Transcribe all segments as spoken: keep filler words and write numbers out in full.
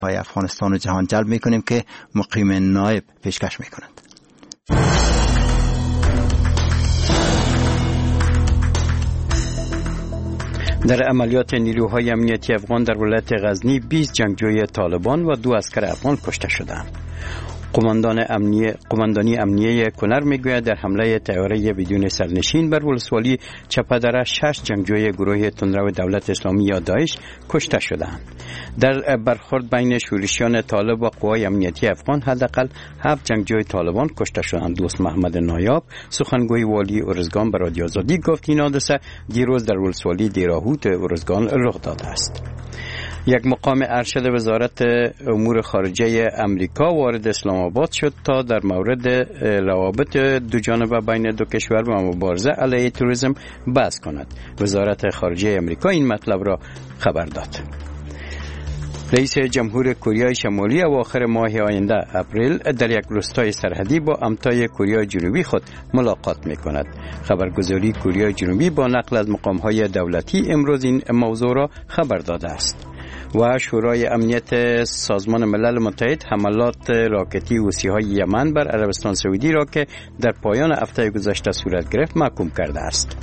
های افغانستان و جهان جلب میکنیم که مقیم نایب پیشکش میکنند. در عملیات نیروهای امنیتی افغان در ولایت غزنی بیست جنگجوی طالبان و دو عسکر افغان کشته شدند. قماندان امنیه قماندانی امنیه کنر میگوید در حمله طیاره بدون سرنشین بر ولسوالی چپدره شش جنگجوی گروه تندرو دولت اسلامی یا داعش کشته شدند. در برخورد بین شورشیان طالب و قوای امنیتی افغان حداقل هفت جنگجوی طالبان کشته شدند. دوست محمد نایاب سخنگوی والی ارزگان به رادیو آزادی گفت این حادثه دیروز در ولسوالی دیراهوت ارزگان رخ داده است. یک مقام ارشد وزارت امور خارجه امریکا وارد اسلام آباد شد تا در مورد روابط دو جانبه بین دو کشور و مبارزه علیه تروریسم بحث کند. وزارت خارجه امریکا این مطلب را خبر داد. رئیس جمهور کره شمالی اواخر ماه آینده اپریل در یک روستای سرحدی با همتای کره جنوبی خود ملاقات می‌کند. خبرگزاری کره جنوبی با نقل از مقام‌های دولتی امروز این موضوع را خبر داده است. و شورای امنیت سازمان ملل متحد حملات راکتی حوثی‌های یمن بر عربستان سعودی را که در پایان هفته گذشته صورت گرفت محکوم کرده است.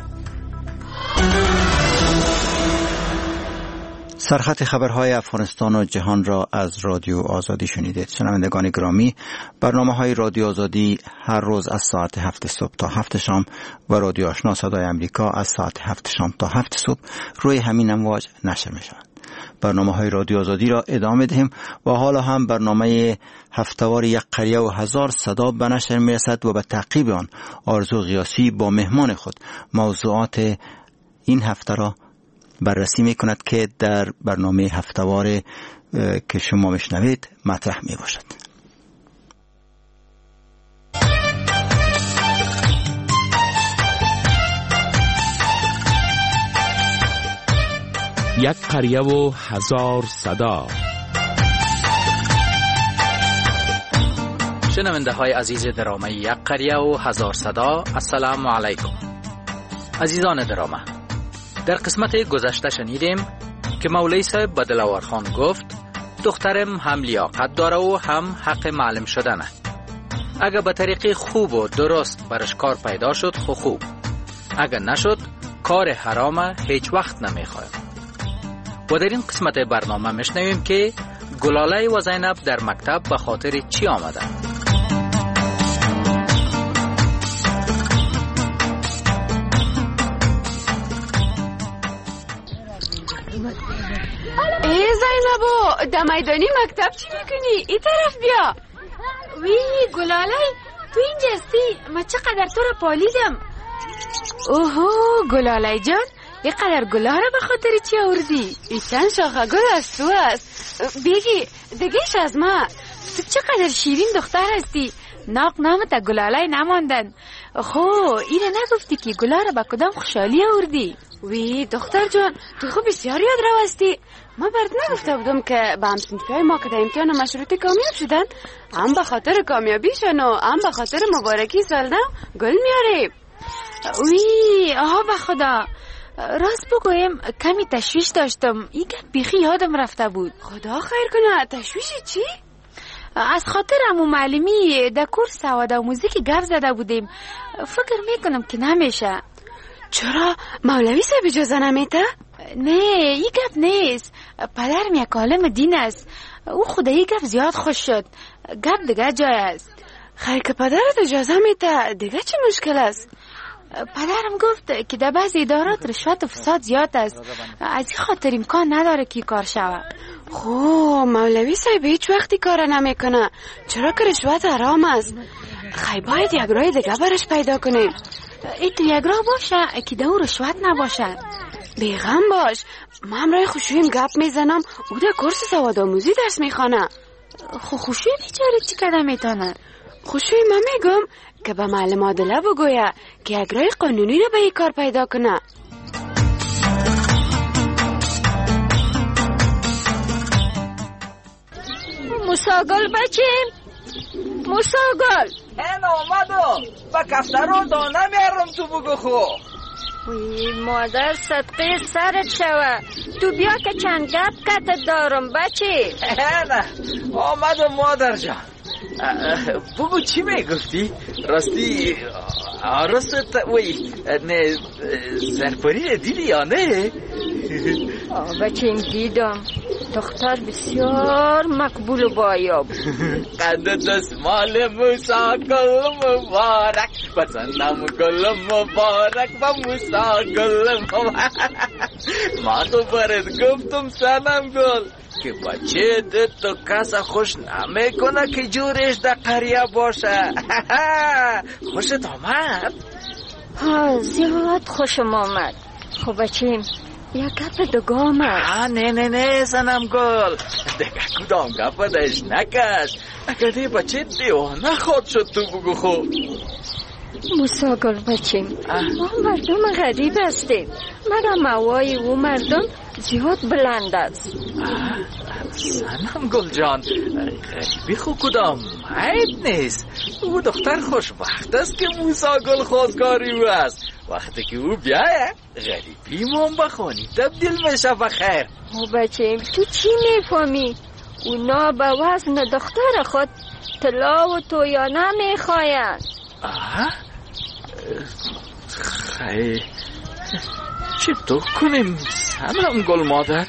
سرخط خبرهای افغانستان و جهان را از رادیو آزادی شنیدید. شنوندگان گرامی، برنامه‌های رادیو آزادی هر روز از ساعت هفت صبح تا هفت شام و رادیو آشنا صدای امریکا از ساعت هفت شام تا هفت صبح روی همین امواج نشر می‌شوند. برنامه‌های رادیو آزادی را ادامه دهیم و حالا هم برنامه هفته‌وار یک قریه و هزار صدا به نشر می‌رسد و به تعقیب آن آرزو غیاثی با مهمان خود موضوعات این هفته را بررسی می‌کند که در برنامه هفته‌وار که شما میشنوید مطرح می‌باشد. یک قریه و هزار صدا. شنونده های عزیز درامه یک قریه و هزار صدا، السلام علیکم. عزیزان درامه، در قسمت گذشته شنیدیم که مولوی صاحب به دلاور خان گفت دخترم هم لیاقت داره و هم حق معلم شدنه. اگه به طریق خوب و درست برش کار پیدا شد خو خوب، اگه نشد کار حرامه هیچ وقت نمیخوایم. و در این قسمت برنامه میشنویم که گلاله و زینب در مکتب به خاطر چی آمده. ای زینبو، در میدانی مکتب چی میکنی؟ این طرف بیا. وی گلاله، تو اینجا هستی؟ من چقدر تو را پالیدم. اوهو گلاله جان، یه قدر گلا را به خاطر چی آوردی؟ این چند شاخه گل از تو است. بگی دیگهش از ما. تو چقدر شیرین دختر هستی. ناق نامت گلاله نماندن. خو اینه نگفتی که گلا را به کدام خوشحالی آوردی؟ وی دختر جان، تو خوب بسیار یاد رو هستی. ما برات نگفته بودم که به همسنفیای ما که در امتحان مشروطه کامیاب شدن هم به خاطر کامیابیشن و هم به خاطر مبارکی سال نو گل میاریم. وی آها به خدا، راست بگویم کمی تشویش داشتم. این بیخی یادم رفته بود. خدا خیر کنه. تشویش چی؟ از خاطر امو معلمی در کورس سواد و موزیک گپ زده بودیم. فکر میکنم که نمیشه. چرا؟ مولوی صاحب اجازه نمیده؟ نه، این گپ نیست. پدرم یک عالم دین است. او خدا این گپ زیاد خوش شد. گپ دیگه جای است. خیر که پدرت اجازه میده دیگه چی مشکل است؟ پدرم گفت که در بعض ادارات رشوت و فساد زیاد است. از این خاطر امکان نداره که کار شود. خو مولوی صاحب هیچ وقتی کار نمیکنه. چرا که رشوت حرام است؟ خیلی باید یک راه دیگه برش پیدا کنیم. این تو یک راه باشه که دو رشوت نباشه. بیغم باش، من همراه خوشویم گپ میزنم. او در کورس سواد آموزی درس میخوانه. خو خوشوی بیچاره چی کده میتونه؟ خوشوی من میگم که به معلم عادله بگویه که یک راه قانونی رو به این کار پیدا کنه. موساگل بچیم، موساگل این آمدو با کفترو دانه میارم تو بگو خو. وی مادر صدقه سرت شوه. تو بیا که چند گپ کت دارم بچه. نه آمدم مادر جان. بگو چی میگفتی؟ راستی عروست وی نه زرپاری دیدی یا نه؟ بچه دیدم. دختر بسیار مقبول و بایاب. قد دستمال موسا گل مبارک بزنم گل مبارک و موسا گل مبارک. ما تو برد گفتم سنم گل که بچه ده تو کس خوش نمیکنه که جورش در قریه باشه. خوشت آمد؟ ها زیاد خوشم آمد. خب بچه یک گپ دگه آمد. نه نه نه سنم گل دگه کدام گپ دش نکش. اگر دی بچه دیوانه خود شد تو بگو خوب. موسا گل بچه ما مردم غریب هستیم مگر موای او مردم زیاد بلند است. سنم گل جان غریبی خو کدام عیب نیست. او دختر خوشبخت است که موسا گل خواستگاری او است. وقتی که او بیایه غریبی من بخونی تبدیل میشه بخیر. او بچه تو چی میفهمی؟ اونا به وزن دختر خود طلا و تویانه میخواین. آه؟ خیلی چطور کنیم سنم گل مادر؟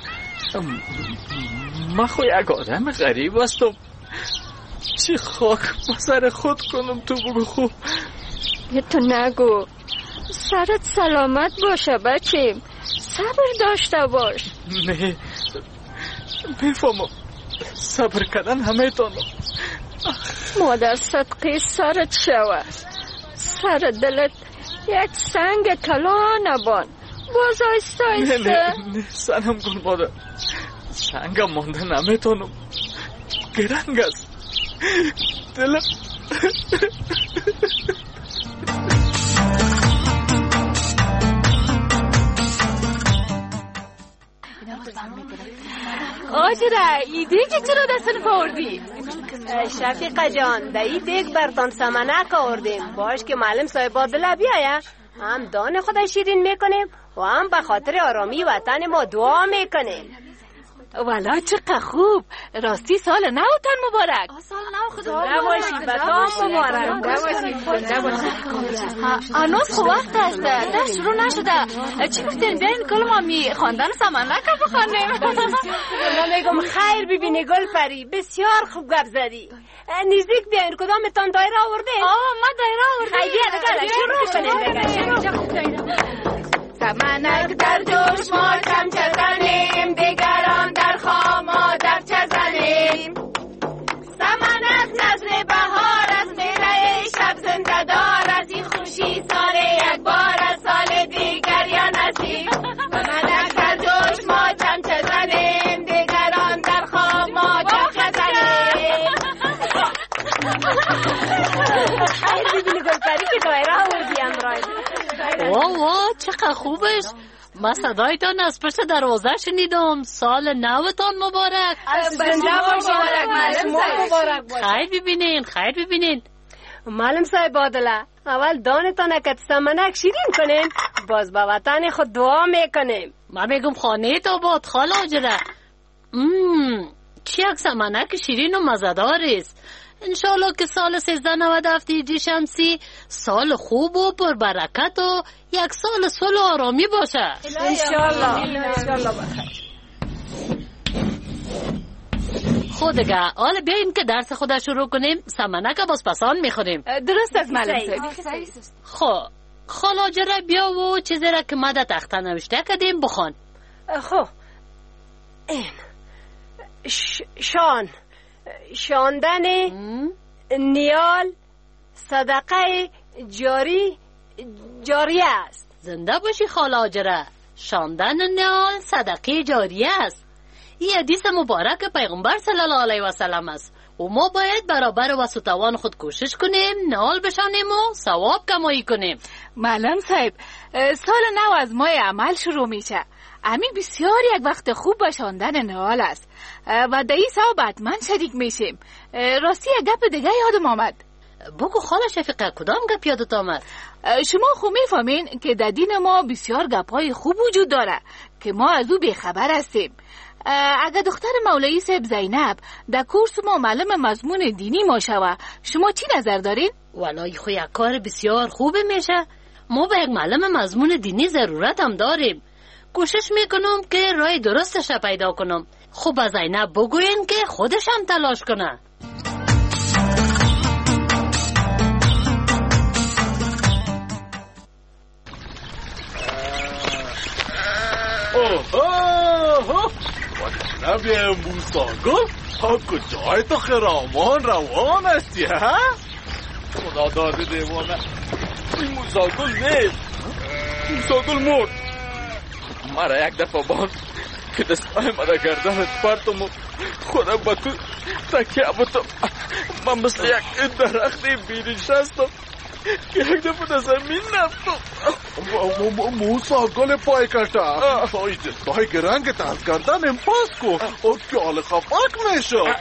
من خو یک آدم غریب هستم. چی خاک بسر خود کنم تو بگو خوب. تو نگو. سرت سلامت باشه بچه. صبر داشته باش. نه میفهمم صبر کردن همه تانم. مادر صدقه سرت شوه. سر دلت یک سنگ طلا نبان. باز آیسته آیسته. نه نه نه سنم گل مادر سنگ مانده نمیتونم. گرنگ است دلم. آجره ایده که چرا دستن پاوردی؟ شفیقه جان ده ای دیگ برتان سمنک آوردیم باش که معلم صاحب عادله بیایه هم دان خود شیرین میکنیم و هم به خاطر آرامی وطن ما دعا میکنیم. والا چقدر خوب. راستی سال نوتن مبارک. سال نو خدا نباشید و تا مبارک نباشید نباشید. آنوز خوب وقت است ده شروع نشده. چی گفتین بیاین کلمه می خواندن سمنک بخوانیم؟ من میگم خیر ببینی گل پری بسیار خوب گپ زدی. نزدیک بیاین کدامتان دایره آورده؟ آه ما دایره آورده. خیلی دیگه شروع کنیم. سمنک در جوش ما چمچه زنیم دیگران در خام آدر چه زنیم. سمنک نظر بهار از میره شب زنده دار از این خوشی سال یک بار از سال دیگر یا نصیب. سمنک در جوش ما چمچه زنیم دیگران در خام آدر چه زنیم. خیلی ببینی گل پری که دایره آوردی امرای. واه واه چقدر خوبش. من صدایتان از پشت دروازه شنیدم. سال نوتان مبارک. زنده باشید. مبارک باشید. خیر ببینین خیر ببینین. معلم صاحب عادله اول دانتان که سمنک شیرین کنین باز با وطن خود دعا میکنیم. من میگم خانه تو باد خاله آجره. مم چی یک سمنک شیرین و مزدار است. انشالله که سال سیزده نود هفت هجری شمسی سال خوب و پربرکت و یک سال صلح و آرامی باشه. انشالله انشالله بخیر. خودگه حالا بیاییم که درس خود شروع کنیم. سمنک باز پسان میخوریم. درست از معلم صاحب. خب خالا جره بیا و چیزی را که ما در تخته نوشته کردیم بخوان. خب این ش... شان شاندن نیال صدقه جاری جاریه است. زنده باشی خالا آجره. شاندن نیال صدقه جاریه است. این حدیث مبارک پیغمبر صلی الله علیه و سلم است و ما باید برابر وسطوان خود کوشش کنیم نال بشانیم و ثواب کمایی کنیم. معلم صاحب سال نو از ماه عمل شروع میشه. همین بسیار یک وقت خوب به شاندن نهال است و در این ثواب حتما شریک میشیم. راستی یک گپ دیگه یادم آمد. بگو خاله شفیقه کدام گپ یادت آمد؟ شما خو میفهمین که در دین ما بسیار گپ‌های خوب وجود داره که ما از او بیخبر هستیم. اگر دختر مولوی صاحب زینب در کورس ما معلم مضمون دینی ما شوه، شما چی نظر دارین؟ والله خو یک کار بسیار خوبه میشه. ما به یک معلم مضمون دینی ضرورت هم داریم. کوشش میکنم که راه درستش پیدا کنم. خب به زینب بگوین که خودش هم تلاش کنه. اوه نبیه موساگل ها کجای تو خرامان روان هستی ها؟ خدا داده دیوانه این موساگل نیست، موساگل مرد. مرا یک دفعه باند که دستای مرا گردنت پرتم و خودم با تو تکیه بودم. من مثل یک درختی بی‌نشستم که یک دفعه در زمین رفتم. موسا گل پای کشتا پای دستای گرنگت از گردن پاس کن و که حال خفاک میشد.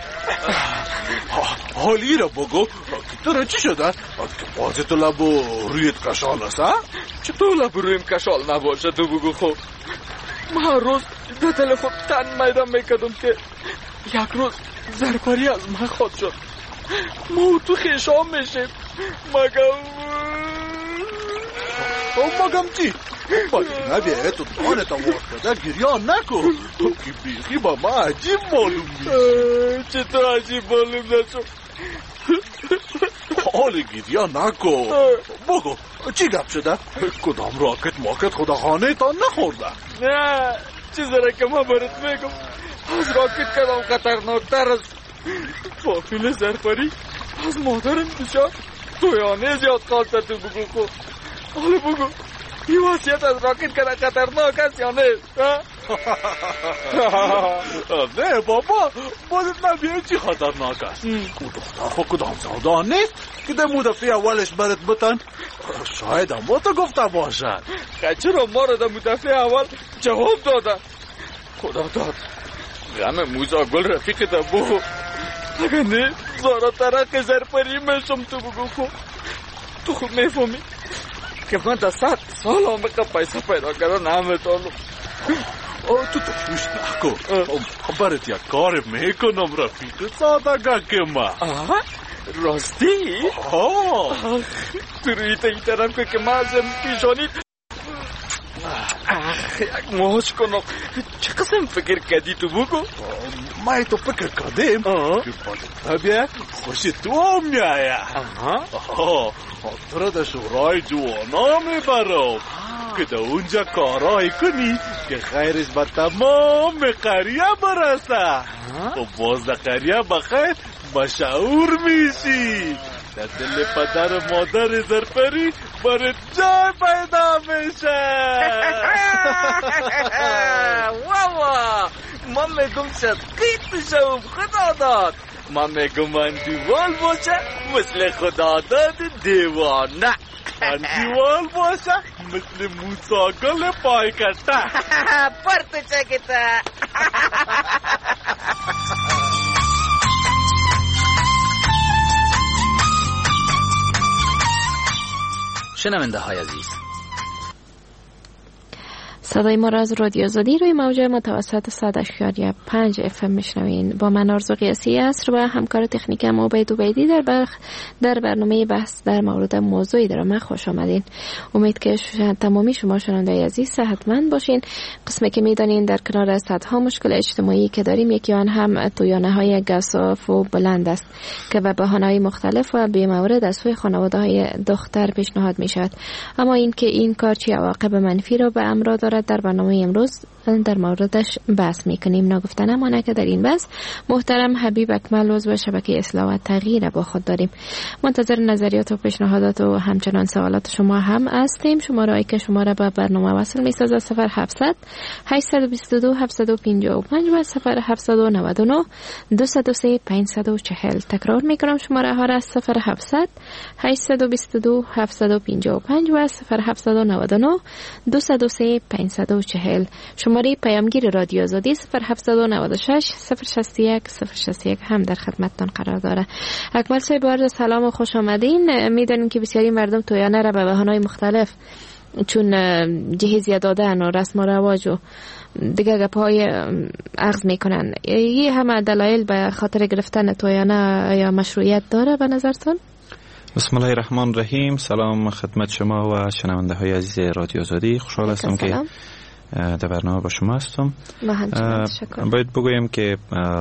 حالی را بگو تو چی شده؟ که بازی تو لبو رویت کشال است؟ چطور لبو رویم کشال نباشه تو بگو خوب. من هر روز در تلفن تن میدم میکردم که یک روز زرپری از من خود شد. ما تو خیشام میشیم مگم مگم چی؟ باید نبیه تو دانتا واسده گریان نکن که بیخی با ما عجیب معلوم نیست. چطور عجیب معلوم نشد؟ حال گریان نکن. بگو چی گپ شده؟ کدام راکت ماکت خدا خانه تا نخورده؟ نه چیز را که ما برات میگم از راکت کدام خطرناکتر است. فامیل زرپری از مادرم بشا تویانه زیاد خواسته. تو بگو خوب حالا بگو این واسیت از راکت کدام خطرناک است یا نه؟ نه بابا بازت نبیه چی خطرناک است. او دختر خود کدام سودا نیست که در مدفعه اولش برات بتن. شاید هم تو گفته باشد. چرا ما را در مدفعه اول جواب داده؟ خدا داد غم موزا گل رفیق تا بو. اگر نه زارا ترک زرپری میشم. تو بگو خوب تو خود میفهمی که من در صد سال آمکا پیسه پیدا کردن نمیتونم. تو تشویش نکن برات یک کار میکنم رفیق سادگه که من. راستی؟ تو روی تا این طرف که که من ازم پیشانی یک موش کنم. چه قسم فکر کردی تو بگو؟ من تو فکر کردیم که باید بیا خوشی تو هم میایه. تو را در شورای جوانا میبرم که در اونجا کارایی کنی که خیرش به تمام قریه برسه و باز در قریه بخیر مشهور میشی. در دل پدر و مادر زرپری برای جای پیدا میشه. واوا من میگم صدقیت شوم خدا داد. من میگم اندیوال باشه مثل خدا داد دیوانه. اندیوال باشه مثل موسا گل پای کشته. پرت چکتا. شنونده های عزیز، صدای ما را از رادیو آزادی روی موج متوسط صد و اشاریه پنج اف ام میشنوین. با من آرزو قیاسی عصر و همکار تکنیکم عبید عبیدی در برخ در برنامه بحث در مورد موضوعی درآمد خوش آمدین. امید که تمامی شما شنونده عزیز صحتمند باشین. قسمی که میدانین در کنار صدها مشکل اجتماعی که داریم یکی آن هم تویانه های گساف و بلند است که به بهانه‌های مختلف و بی مورد از سوی خانواده های دختر پیشنهاد می شود. اما این که این کار چه عواقب منفی را به همراه دارد در برنامه امروز در موردش بحث میکنیم. نگفتن امانه که در این بحث محترم حبیب اکمل عضو شبکه اصلاح و تغییر با خود داریم. منتظر نظریات و پیشنهادات و همچنان سوالات شما هم هستیم. شماره که شما را به برنامه وصل میسازد صفر هفتصد هشتصد و بیست و دو هفتصد و پنجاه و پنج و صفر هفتصد و نود و نه دویست و سه پانصد و چهل. تکرار میکنم شماره ها را صفر هفتصد هشتصد و بیست و دو هفتصد و پنجاه و پنج و صفر هفتصد و نود و نه دویست و سه پانصد پانصد و چهل. شماره پیامگیر رادیو آزادی صفر هفتصد و نود و شش صفر شصت و یک صفر شصت و یک هم در خدمتتان قرار داره. اکمل صاحب عرض سلام و خوش آمدین. میدونیم که بسیاری مردم تویانه را به بهانه‌های مختلف چون جهیزیه دادن و رسم و رواج و دیگه گپ‌های اخذ میکنن. یه همه دلایل به خاطر گرفتن تویانه یا مشروعیت داره به نظرتون؟ بسم الله الرحمن الرحیم. سلام خدمت شما و شنونده های عزیز رادیو آزادی. خوشحال هستم که در برنامه با شما هستم. باید بگویم که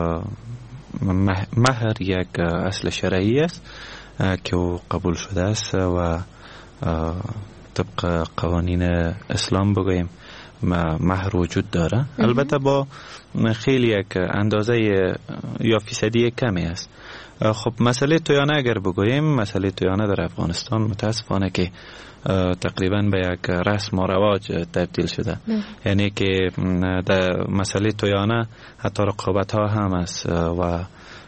مهر یک اصل شرعی است که او قبول شده است و طبق قوانین اسلام بگویم مهر وجود داره. البته با خیلی یک اندازه یا فیصدی کمی است. خب مسئله تویانه اگر بگوییم، مسئله تویانه در افغانستان متاسفانه که تقریبا به یک رسم و رواج تبدیل شده. یعنی که در مسئله تویانه حتی رقابت ها هم است و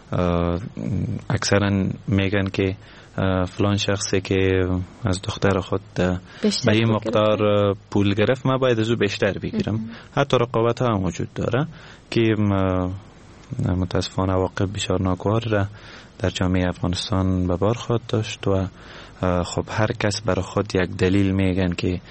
اکثرا میگن که فلان شخصی که از دختر خود به این مقدار پول گرفت ما باید از او بیشتر بگیرم. حتی رقابت ها هم وجود داره که متاسفانه عواقب بسیار ناگوار را در جامعه افغانستان به بار خواهد داشت و خب هر کس برای خود یک دلیل میگن که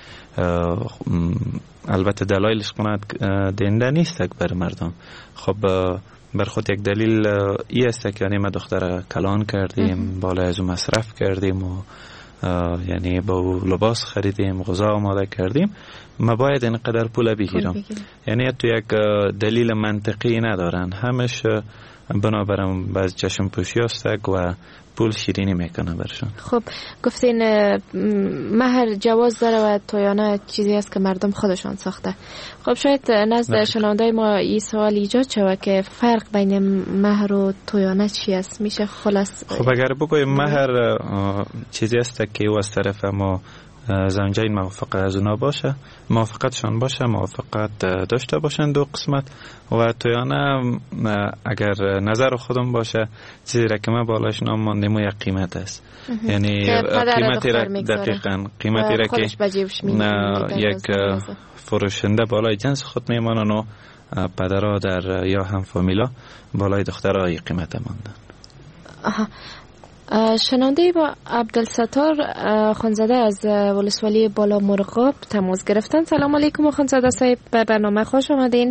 البته دلایلش قناعت دهنده نیست بر مردم. خب بر خود یک دلیل ای است که یعنی ما دختر کلان کردیم، بالا از اون مصرف کردیم و یعنی با لباس خریدیم، غذا آماده کردیم، ما باید اینقدر پول بگیرم. یعنی تو یک دلیل منطقی ندارن، همش بنابراین باز چشم پوشی است و پول شیرینی میکنه برشان. خب گفتین مهر جواز داره و تویانه چیزی است که مردم خودشان ساخته. خب شاید نزد شنوندای ما این سوال ایجاد شود که فرق بین مهر و تویانه چی است؟ میشه خلاص؟ خب اگر بگویم مهر چیزی است که او از طرف ما زوجین موافقت از اونا باشه، موافقتشان باشه، موافقت داشته باشن دو قسمت. و تویانه اگر نظر خودم باشه چیزی را که من بالاش نام ماندیم یک قیمت است. یعنی قیمتی را دقیقاً قیمتی را که یک فروشنده بالای جنس خود میمانن و پدرادر یا هم فامیلا بالای دخترای قیمت ماندن. آها. شنونده با عبدالستار خانزاده از ولسوالی بالا مرغاب تماس گرفتن. سلام علیکم خانزاده صاحب، به برنامه خوش آمدین.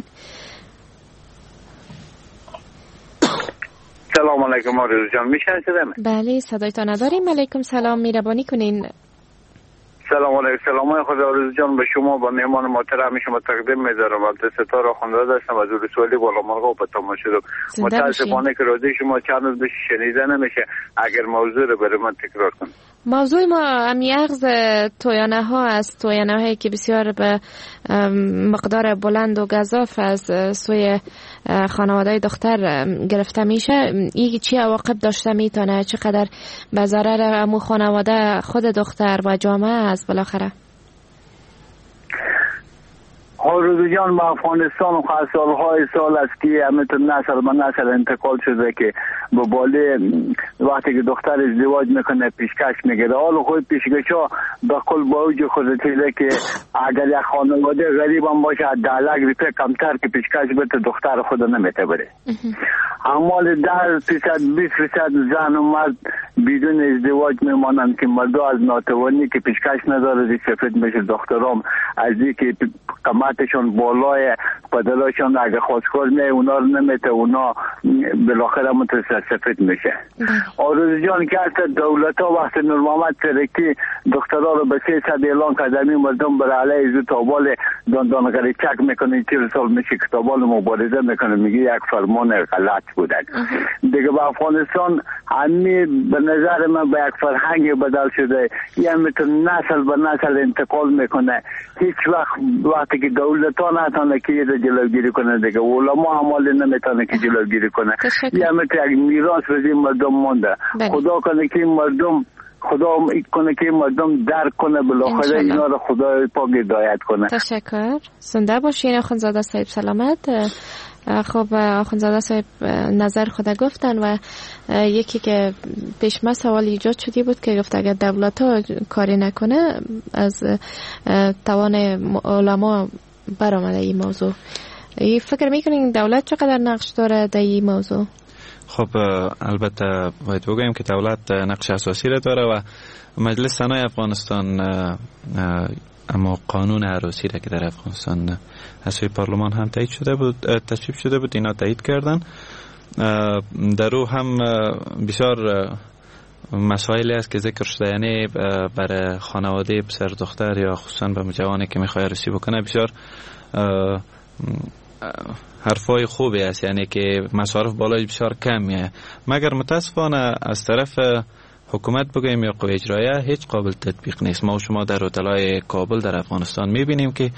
سلام علیکم آرزو جان، میشنوید؟ بله صدایتان نداریم. علیکم سلام، مهربانی کنین. سلام علیکم. سلام خود آرزو جان به شما با مهمان محترم شما تقدیم می‌ذارم. عبدالستار خانزاده هستم از ولسوالی بالا مرغاب تماس شدم. متاسفانه که رادیو شما چند روز بهش شنیده نمیشه. اگر موضوع رو برای من تکرار کنید. موضوع ما امیغز تویانه ها است، تویانه هایی که بسیار به مقدار بلند و گزاف از سوی خانواده دختر گرفته میشه. این چی عواقب داشته میتونه؟ چقدر به ضرر امو خانواده خود دختر و جامعه است بالاخره؟ آرزو جان با افغانستان و خاص سالهای سال است که همینطور نسل به نسل انتقال شده که به باله وقتی که دختر ازدواج میکنه پیشکش میگیره. حالا خود پیشکش ها به کل با اوج خود دیده که اگر یک خانواده غریب هم باشه ده لک روپیه کمتر که پیشکش بده دختر خود نمیته بره. اما ده فیصد بیست فیصد زن و مرد بدون ازدواج میمانند که مرد از ناتوانی که پیشکش نداره دی سفید میشه. دخترام از این که قیمتشون بالای پدرشون اگه خواستگار نه اونا رو نمیته، اونا بالاخره متوسط سفید میشه. آرزو جان که حتی دولت ها وقتی نور محمد ترکی دخترها رو به سیصد اعلان کردن مردم برای علیه زو تابال داندانگری چک میکنه چهل سال میشه که تابال مبارزه میکنه میگه یک فرمان غلط بودن. دیگه به افغانستان همی به نظر من به یک فرهنگ بدل شده، یه میتونه نسل به نسل انتقال میکنه. هیچ وقت وقتی که دولت ها نتانه که یه جلوگیری کنه دیگه علما عمال نمیتونه که جلوگیری کنه. یه میتونه یک میراث بدیم مردم مونده. خدا کنه که مردم خدا کنه که مردم درک کنه بالاخره اینا رو خدا پاک هدایت کنه. تشکر. زنده باشین آخوندزاده صاحب، سلامت. خب آخوندزاده صاحب نظر خدا گفتن و یکی که پیش ما سوال ایجاد شدی بود که گفت اگر دولت ها کاری نکنه از توان علما برآمده این موضوع. ای فکر میکنین دولت چقدر نقش داره در این موضوع؟ خب البته باید بگویم که دولت نقش اساسی را داره و مجلس سنای افغانستان اما قانون عروسی را که در افغانستان از سوی پارلمان هم تایید شده بود، تصویب شده بود، اینا تایید کردن. در او هم بسیار مسائلی است که ذکر شده، یعنی برای خانواده پسر دختر یا خصوصا به جوانی که میخواد عروسی بکنه بسیار حرفای خوبی است، یعنی که مصارف بالای بسیار کمیه، مگر متاسفانه از طرف حکومت بگویم یا قوه اجرایه هیچ قابل تطبیق نیست. ما و شما در هتل‌های کابل در افغانستان میبینیم که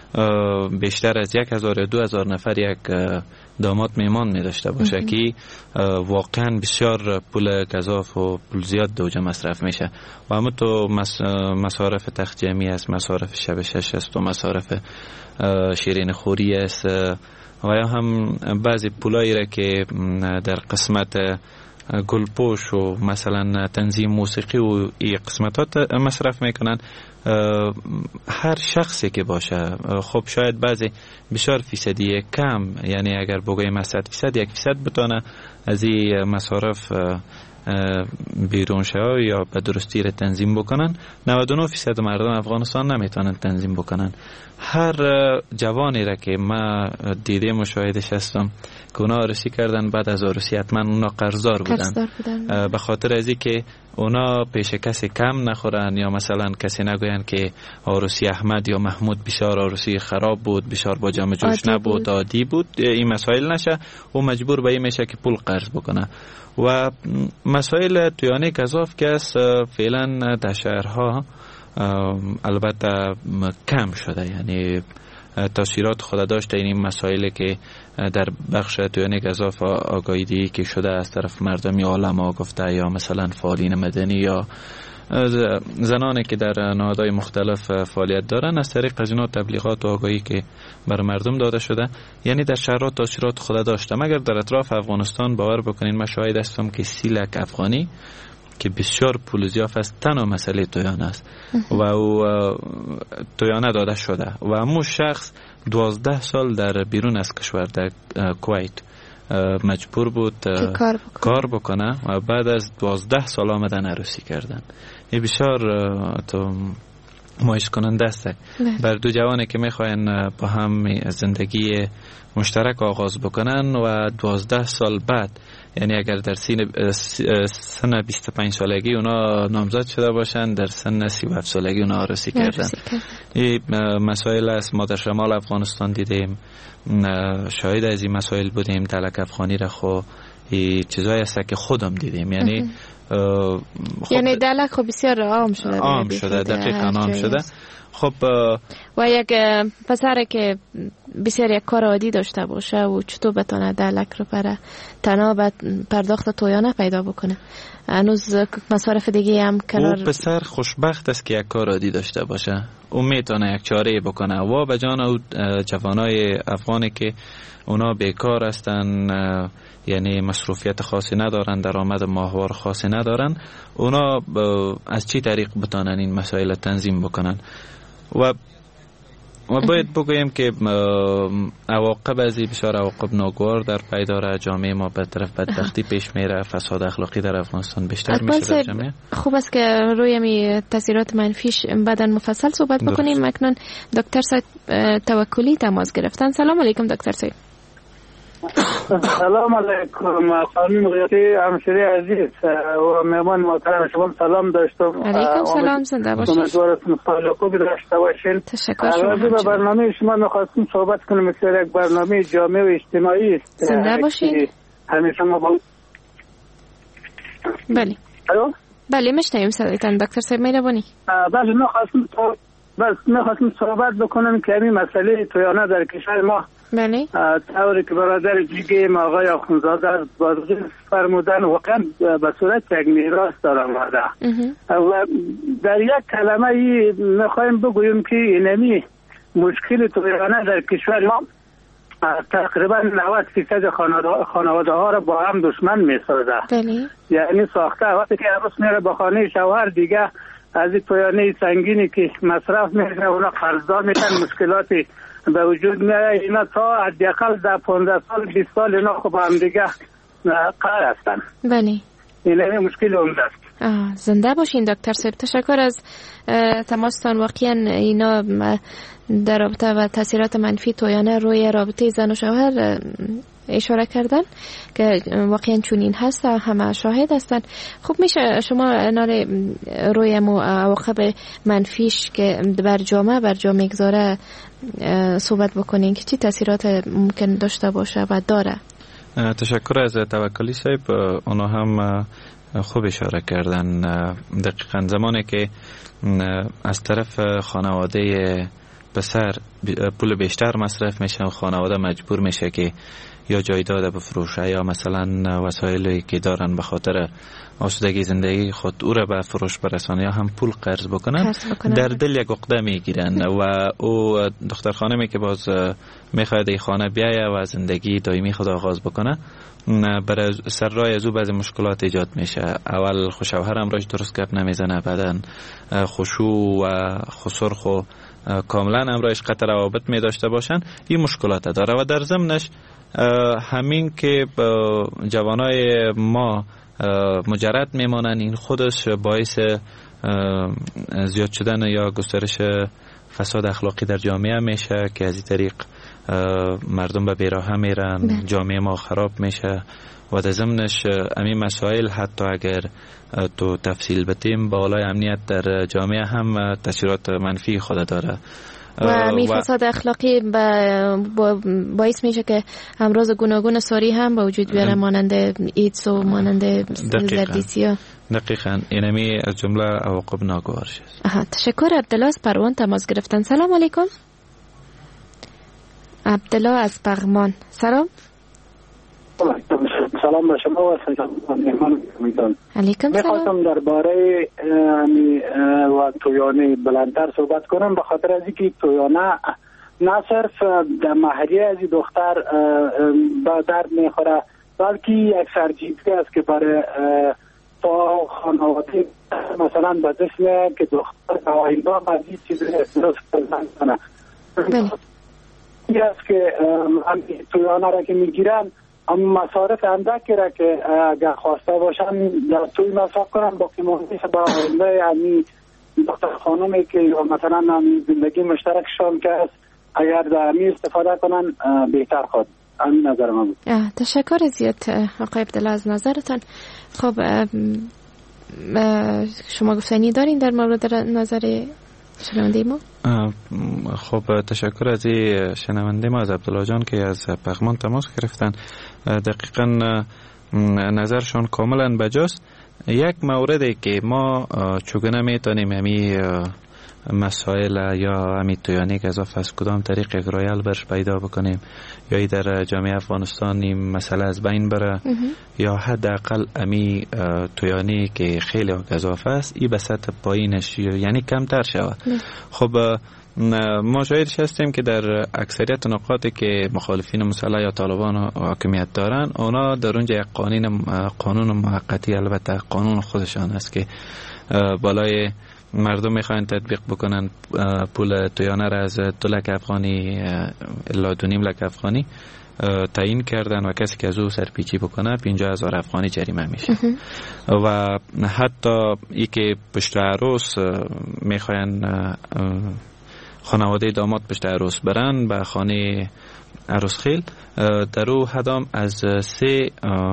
بیشتر از یک هزار دو هزار نفر یک داماد میمان می داشته باشه که واقعا بسیار پول گزاف و پول زیاد دوجه مصرف میشه و همون تو مصارف تخت جمعی است، مصارف شب شش است و مصارف شیرین خوری است و یا هم بعضی پولایی را که در قسمت گلپوش و مثلا تنظیم موسیقی و این قسمتات مصرف میکنن. هر شخصی که باشه، خب شاید بعضی بسیار فیصدی کم، یعنی اگر بگویم از صد فیصد یک فیصد بتونه از این مصارف بیرون شود یا به درستی را تنظیم بکنن، نود و نه فیصد مردم افغانستان نمیتونن تنظیم بکنن. هر جوانی را که ما دیده مشاهدش هستم که اونا عروسی کردن، بعد از عروسی حتما اونا قرضدار بودن, بودن. به خاطر ازی که اونا پیش کسی کم نخورن یا مثلا کسی نگوین که عروسی احمد یا محمود بسیار عروسی خراب بود، بسیار با جمع جوش نبود، عادی بود، این مسائل نشه و مجبور به این میشه که پول قرض بکنه. و مسائل تویانه گزاف که است فعلا در شهرها البته کم شده، یعنی تاثیرات خود داشته این مسائلی که در بخش تویانه گزاف آگاهی که شده از طرف مردم یا علما گفته یا مثلا فعالین مدنی یا زنانی که در نهادهای مختلف فعالیت دارن از طریق از اینا تبلیغات و آگاهی که بر مردم داده شده، یعنی در شهرها تاثیرات خود داشته. مگر در اطراف افغانستان باور بکنین من شاهد هستم که سی لک افغانی که بسیار پول زیاف است تنها مسئله تویانه است و او تویانه داده شده و همون شخص دوازده سال در بیرون از کشور در کویت مجبور بود کار بکنه. کار بکنه و بعد از دوازده سال آمدن عروسی کردن. این بسیار تو مایش کننده است بر دو جوانی که میخواین با هم زندگی مشترک آغاز بکنن و دوازده سال بعد، یعنی اگر در سن بیست و پنج سالگی اونا نامزد شده باشن، در سن سی و هفت سالگی اونا عروسی کردن. این مسائل است. ما در شمال افغانستان دیدیم، شاهد از این مسائل بودیم. دلک افغانی را خو این چیزایی است که خودم دیدیم، یعنی خب یعنی دلک خب بسیار عام شده عام شده دقیقاً عام شده. خب و یک پسر که بسیار یک کار عادی داشته باشه و چطور بتونه دلک رو برای تنها پرداخت تویانه پیدا بکنه، هنوز مصارف دیگه هم کنار. او پسر خوشبخت است که یک کار عادی داشته باشه، او میتونه یک چاره بکنه و به جان او جوانای افغانی که اونا بیکار هستن، یعنی مصروفیت خاصی ندارن، درآمد ماهوار خاصی ندارن، اونا از چی طریق بتانن این مسائل تنظیم بکنن. و و باید بگویم که عواقب ازی بسیار عواقب ناگوار در پی داره. جامعه ما به طرف بدبختی پیش میره، فساد اخلاقی در افغانستان بیشتر میشه در جامعه. خوب است که روی می تاثیرات منفیش بعداً مفصل صحبت بکنیم. اکنون دکتر سید توکلی تماس گرفتن. سلام علیکم دکتر سید. سلام علیکم خانم غیاتی همشری عزیز و مهمان محترم شما سلام داشتم. علیکم سلام، زنده باشید. امیدوارم سال خوبی داشته باشین. تشکر شما. به برنامه شما می‌خواستم صحبت کنم، مثل یک برنامه جامع و اجتماعی است. زنده باشید. همیشه ما با بله. الو؟ بله میشنویم صدایتان دکتر صاحب، مهربانی. بله می‌خواستم بس می‌خواستم صحبت بکنم که این مسئله تویانه در کشور ما بله طوری که برادر جیگه آقای آخونزاده بازرگی فرمودن واقعا به صورت یک میراث داره آمده و در یک کلمه ای میخوایم بگوییم که اینمی مشکل تویانه در کشور ما تقریبا نود فیصد خانواده ها را با هم دشمن میسازه. بله یعنی ساخته وقتی که عروس میره به خانه شوهر دیگه از این تویانه سنگینی که مصرف میشه اونا قرضدار میشن، مشکلات به وجود میاد. اینا تا حداقل در پانزده سال بیست سال اینا خب هم دیگه قرار هستن. بله این مشکل عمده است. زنده باشین دکتر صاحب، تشکر از تماستان. واقعا اینا در رابطه و تاثیرات منفی تویانه روی رابطه زن و شوهر اشاره کردن که واقعا چنین هست، همه شاهد هستند. خب میشه شما ناره روی عواقب منفیش که بر جامعه بر جامعه گذاره صحبت بکنین که چی تاثیرات ممکن داشته باشه و داره؟ تشکر از توکلی صاحب، اونا هم خوب اشاره کردن. دقیقا زمانی که از طرف خانواده پسر پول بیشتر مصرف میشه و خانواده مجبور میشه که یا جایداد بفروشه یا مثلا وسایلی که دارن به خاطر آسودگی زندگی خود او را به فروش برسانه یا هم پول قرض بکنن، در دل یک عقده میگیرن و او دختر خانمی که باز میخواد ای خانه بیایه و زندگی دائمی خود آغاز بکنه، برای سر راه از او بعضی مشکلات ایجاد میشه. اول شوهر هم راش درست گپ نمیزنه، بعدا خشوع و خسرخ و کاملا امرایش قطع روابط می داشته باشن، این مشکلات داره. و در ضمنش همین که جوانای ما مجرد میمانن، این خودش باعث زیاد شدن یا گسترش فساد اخلاقی در جامعه میشه که از این طریق مردم به بیراه میرن، جامعه ما خراب میشه. و در ضمنش همین مسائل حتی اگر تو تفصیل بتیم بالای امنیت در جامعه هم تاثیرات منفی خود داره و می فساد اخلاقی باعث میشه که امراض گوناگون ساری هم به وجود بیاره، مانند ایدز و مانند زردیسیا. دقیقاً اینمی از جمله عواقب ناگوار است. تشکر. عبدالله از پروان تماس گرفتن. سلام علیکم. عبدالله از پغمان. سلام. سلام به شما و سلام مهمان میتون. علیکم سلام. میخواستم درباره و تویانه بلندتر صحبت کنم، به خاطر از اینکه تویانه نه صرف در محلی از دختر با درد میخوره، بلکه یک سرجیدگی است که برای تا خانواده مثلا به دست میاد که دختر آینده از این چیز درست کنه. این است که تویانه را که میگیرن اما مصارف اندکی را که اگر خواسته باشن در توی مصرف کنن، باقی مهمیش با آینده همی دختر خانمی که یا مثلا همی زندگی مشترکشان که است اگر در همی استفاده کنن بهتر خود. همین نظر من بود. تشکر زیاد آقای عبدالله از نظرتان. خب شما گفتنی دارین در مورد نظر شنونده ما؟ خب تشکر از این شنونده ما از عبدالله جان که از پغمان تماس گرفتن. دقیقا نظرشون کاملا بجاست. یک موردی که ما چگونه میتونیم همی مسائل یا همی تویانی که اضافه از کدام طریق یک رایل برش پیدا بکنیم یا در جامعه افغانستان این مسئله از بین بره یا حداقل همی تویانی که خیلی اضافه است ای به سطح پایینش یعنی کمتر شود. خب ما شاهدش هستیم که در اکثریت نقاطی که مخالفین مسلح یا طالبان حاکمیت دارن، اونا در اونجا یک قانون قانون موقتی، البته قانون خودشان است که بالای مردم میخواین تطبیق بکنن پول تویانه را از دو لک افغانی الا دو نیم لک افغانی تعیین کردن و کسی که از او سرپیچی بکنه پنجاه هزار افغانی جریمه میشه. و حتی ای که پشت عروس میخواین خانواده داماد پشت عروس برن به خانه عروس خیل، در او هدام از سه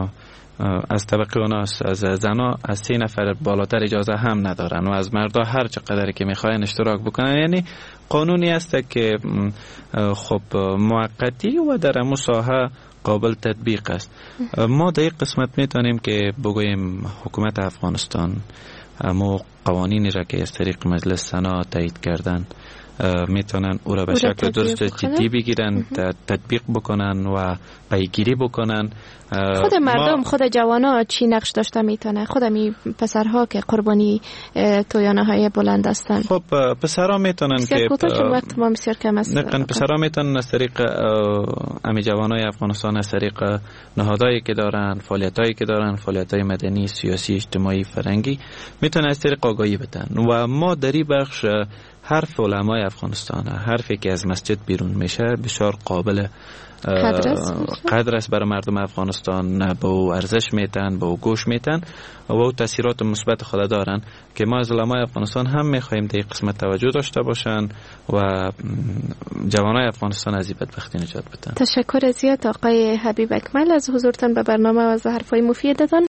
از طبقه اوناست، از زنا از سه نفر بالاتر اجازه هم ندارن و از مردا هر چقدر که میخواین اشتراک بکنن. یعنی قانونی است که خب موقتی و در امو ساحه قابل تطبیق است. ما در این قسمت میتونیم که بگوییم حکومت افغانستان امو قوانینی را که از طریق مجلس سنا تایید کردن میتونن او را به شکل درست جدی بگیرن، تطبیق بکنن و پیگیری بکنن. خود مردم، خود جوانا چی نقش داشته میتونه؟ خود می پسرها که قربانی تویانه های بلند هستن. خب پسرها میتونن که وقت ما بسیار کم است. نقن پسرها میتونن از طریق امی جوانای افغانستان از طریق نهادهایی که دارن، فعالیتایی که دارن، فعالیتای مدنی، سیاسی، اجتماعی، فرهنگی، میتونن از طریق آگاهی بدن و ما در این بخش حرف علمای افغانستان، حرفی که از مسجد بیرون میشه بسیار قابل قدر است برای مردم افغانستان. به او ارزش میتن، به او گوش میتن و او تاثیرات مثبت خود دارن که ما از علمای افغانستان هم میخوایم در این قسمت توجه داشته باشن و جوانای افغانستان از این بدبختی نجات بدن. تشکر زیاد آقای حبیب اکمل از حضورتان به برنامه و از حرفای مفیدتان.